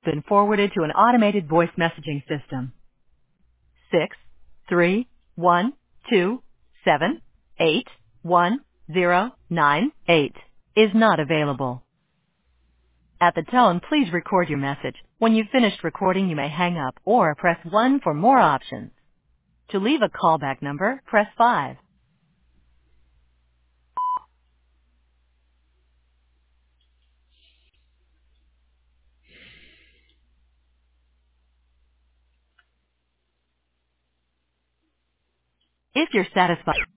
Been forwarded to an automated voice messaging system. 631278109 is not available. At the tone, please record your message. When you've finished recording, you may hang up or press 1 for more options. To leave a callback number, press 5. If you're satisfied